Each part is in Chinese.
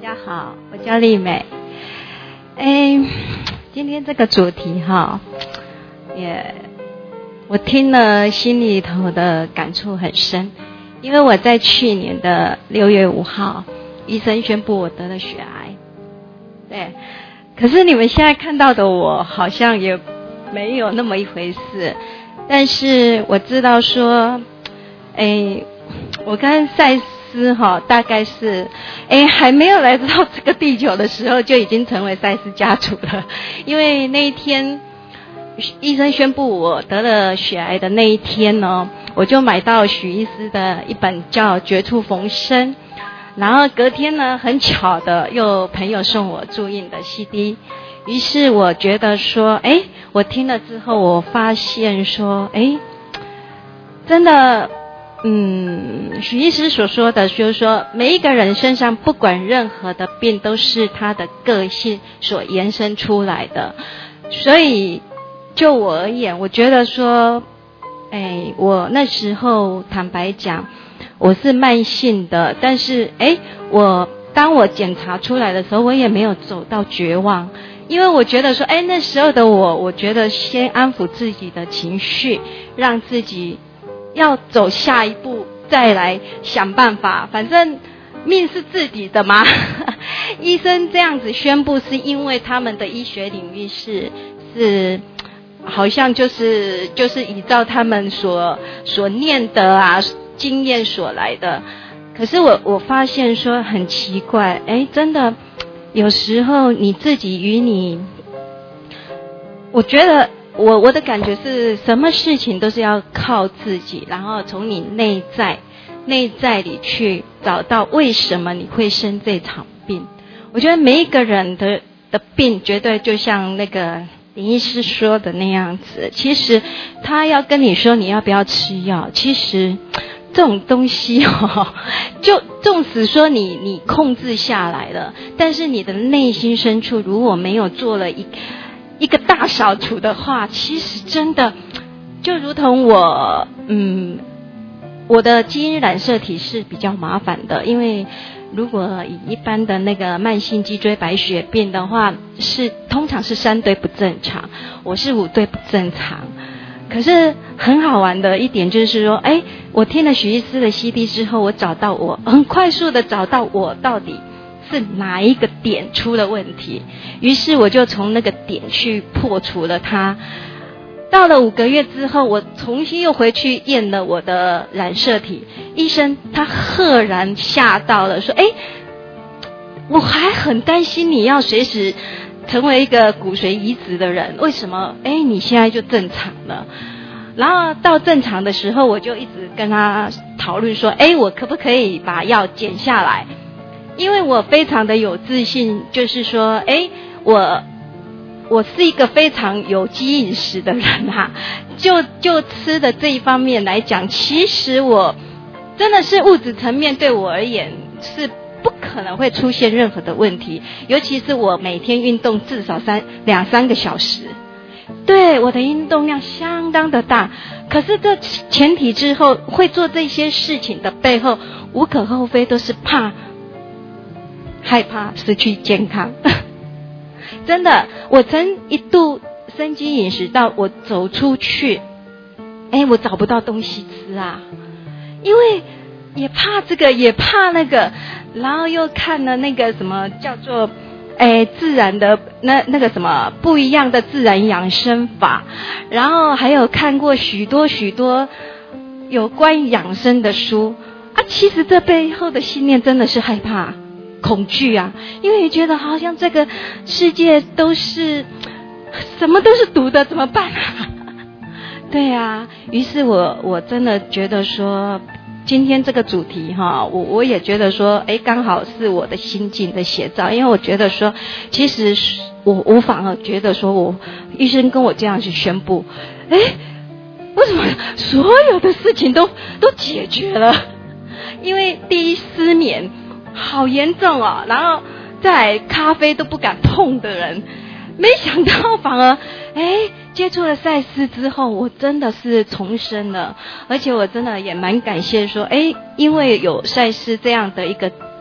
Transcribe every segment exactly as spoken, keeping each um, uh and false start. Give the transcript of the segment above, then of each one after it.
家好，我叫丽美。哎，今天这个主题哈，也我听了心里头的感触很深，因为我在去年的六月五号，医生宣布我得了血癌。对，可是你们现在看到的我好像也没有那么一回事，但是我知道说，哎，我跟赛斯哈大概是，哎，还没有来到这个地球的时候就已经成为赛斯家族了，因为那一天医生宣布我得了血癌的那一天呢，我就买到许医师的一本叫《绝处逢生》，然后隔天呢，很巧的又朋友送我注印的 C D， 于是我觉得说，哎，我听了之后，我发现说，哎，真的，嗯，许医师所说的就是说，每一个人身上不管任何的病，都是他的个性所延伸出来的，所以就我而言，我觉得说，哎，我那时候坦白讲，我是慢性的，但是哎，我当我检查出来的时候，我也没有走到绝望，因为我觉得说，哎，那时候的我，我觉得先安抚自己的情绪，让自己要走下一步，再来想办法，反正命是自己的嘛。医生这样子宣布，是因为他们的医学领域是是。好像就是就是依照他们所所念的啊经验所来的，可是我我发现说很奇怪，哎，真的有时候你自己与你，我觉得我我的感觉是什么事情都是要靠自己，然后从你内在内在里去找到为什么你会生这场病。我觉得每一个人的的病绝对就像那个林医师说的那样子，其实他要跟你说你要不要吃药，其实这种东西哦，就纵使说你你控制下来了，但是你的内心深处如果没有做了一一个大扫除的话，其实真的就如同我嗯我的基因染色体是比较麻烦的，因为如果以一般的那个慢性脊椎白血病的话，是通常是三对不正常，我是五对不正常。可是很好玩的一点就是说，哎，我听了许医师的 C D 之后，我找到我很快速的找到我到底是哪一个点出了问题，于是我就从那个点去破除了它。到了五个月之后，我重新又回去验了我的染色体，医生他赫然吓到了，说：“哎，我还很担心你要随时成为一个骨髓移植的人，为什么？哎，你现在就正常了。”然后到正常的时候，我就一直跟他讨论说：“哎，我可不可以把药减下来？”因为我非常的有自信，就是说，哎，我。我是一个非常有机饮食的人啊，就就吃的这一方面来讲，其实我真的是物质层面对我而言是不可能会出现任何的问题，尤其是我每天运动至少三两三个小时，对，我的运动量相当的大。可是这前提之后会做这些事情的背后，无可厚非都是怕害怕失去健康。真的，我曾一度生机饮食到我走出去，哎，我找不到东西吃啊，因为也怕这个也怕那个，然后又看了那个什么叫做哎自然的那那个什么不一样的自然养生法，然后还有看过许多许多有关养生的书啊，其实这背后的信念真的是害怕。恐惧啊，因为你觉得好像这个世界都是什么都是毒的，怎么办啊？对啊，于是我我真的觉得说，今天这个主题哈，我我也觉得说，哎，刚好是我的心境的写照，因为我觉得说，其实我我反而觉得说我医生跟我这样去宣布，哎，为什么所有的事情都都解决了？因为第一失眠。好严重哦，然后再咖啡都不敢碰的人，没想到反而哎接触了赛斯之后，我真的是重生了，而且我真的也蛮感谢说，哎，因为有赛斯这样的一个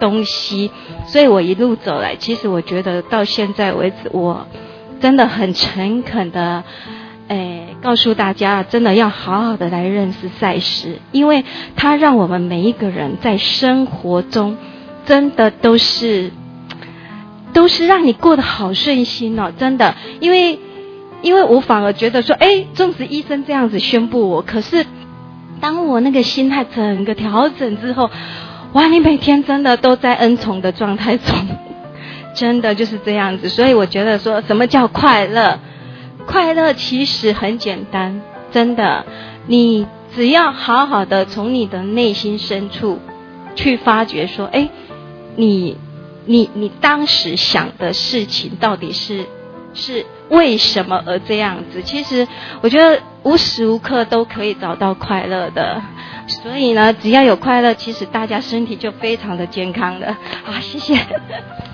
东西，所以我一路走来，其实我觉得到现在为止，我真的很诚恳的，诶，告诉大家，真的要好好的来认识赛斯，因为它让我们每一个人在生活中，真的都是，都是让你过得好顺心哦，真的，因为，因为我反而觉得说，诶，纵使医生这样子宣布我，可是当我那个心态整个调整之后，哇，你每天真的都在恩宠的状态中。真的就是这样子，所以我觉得说什么叫快乐？快乐其实很简单，真的，你只要好好的从你的内心深处去发掘说，哎，你你你当时想的事情到底是是为什么而这样子？其实我觉得无时无刻都可以找到快乐的，所以呢，只要有快乐，其实大家身体就非常的健康了。好，谢谢。